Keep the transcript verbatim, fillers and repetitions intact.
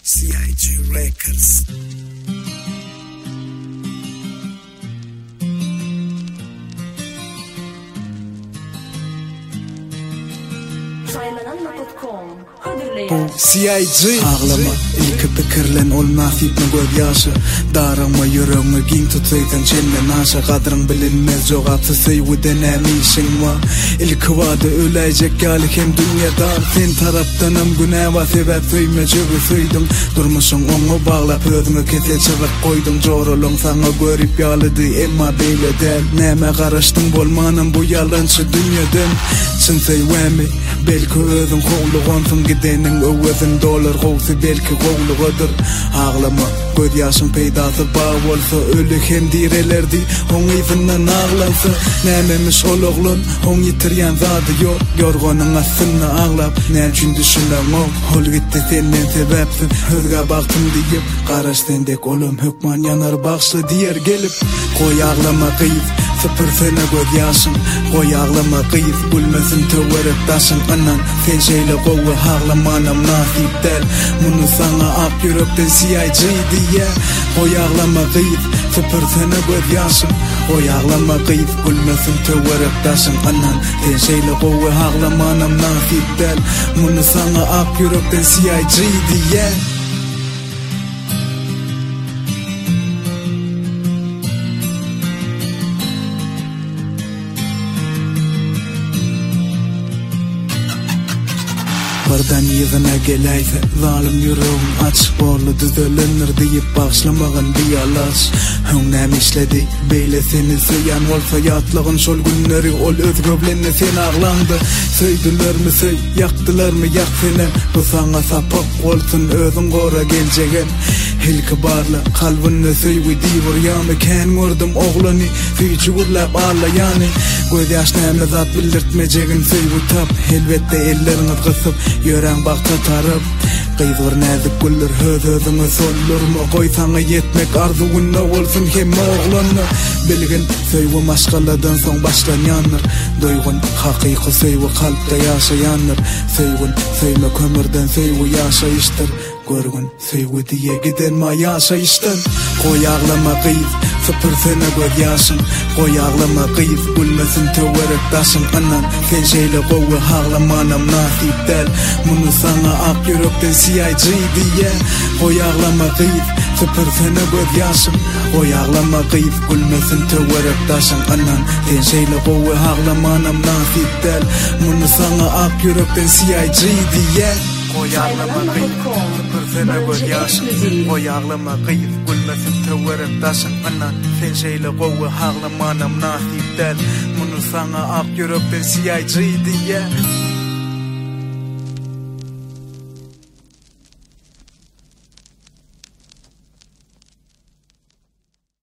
C I G Records. C I G Ağlama ilk pikirlen olmasip mı gözyaşı Darama yüreğime ging tutuydan çellen aşa Kadrın bilinmez cevapsı sıyvıden emişin va İlk vadı ölecek galik hem dünyada Sen taraftanım güneva sebep suyme cıgı suydum Durmuşsun onu bağlap ödümü kese çıvık koydum Jorulun sana görüp yalıdı emma beyle del Neme karıştın bolmanın bu yalancı dünyadan Sen seyvemi belki özün kovluğunsın gidenin övezin dolar kovsi belki kovluğudur Ağlama göz yaşın peydası bağ olsa ölü hem direlerdi Hon izinden ağlansa nememiş oluğlun Hon yitiryen zadı yok yorgunun aslını ağlap ne için düşünen o Hol gitti senden sebepsin Hızga baktım deyip Karaş sendek olum hükman yanar bağışlı diğer gelip Koy ağlama kıyıp Sıfır sene göz yaşın Koy ağlama kıyıp Gülmesin töverek taşın anan Sen şeyle kovu ağlamanam nasip del Bunu sana ak yürekten C I G diye Koy ağlama kıyıp Sıfır sene göz yaşın Koy ağlama kıyıp Gülmesin töverek taşın anan Sen şeyle kovu ağlamanam nasip del Bunu sana ak yürekten C I G diye Bardan yığına geleyse zalim yüreğim açık borlu düzelenir deyip bağışlamağın bir alaş Hüngnem işledi beyle seni söyen olsa yatlığın şol günleri ol özgöblenle sen ağlandı Söydüler mi söy yaktılar mı yak seni Bu sana sapak olsun özün gora geleceğin Hilki barla kalbinle söy ve divur yanı Ken gördüm oğlani füyçü vurlap ağla yani Göz yaşnayamla zat bildirtmeceğin söy ve tap Elbette ellerini kısıp Yören bakta tarıp Kıydır nezik güller höz özüne sollur mu Koy sana yetmek arzuğunna olsun hem oğlanna Bilgin söйві maşgaladan son başlan yanır Duygun hakiki söйві kalpte yaşayanır Söйгін söйme kömürden söйві yaşayıştır Görgün söйві diye giden ma yaşayıştın Koy ağlama kıyıp Sıfır sene göz yaşın Koy ağlama kıyıp Gülmesin töverek taşın anan Sen şeyle kovu ağlamanam nasip del Bunu sana ak yürekten C I G diye Koy ağlama kıyıp Sıfır sene göz yaşın Koy ağlama kıyıp Gülmesin töverek taşın anan Sen şeyle kovu ağlamanam nasip del Bunu sana ak yürekten C I G diye Koy ağlama kıyıp Sıfır sene göz yaşın Koy ağlama kıyıp Gülmesin töverek taşın anan Sen şeyle kovu ağlamanam nasip del Bunu sana ak yürekten C I G diye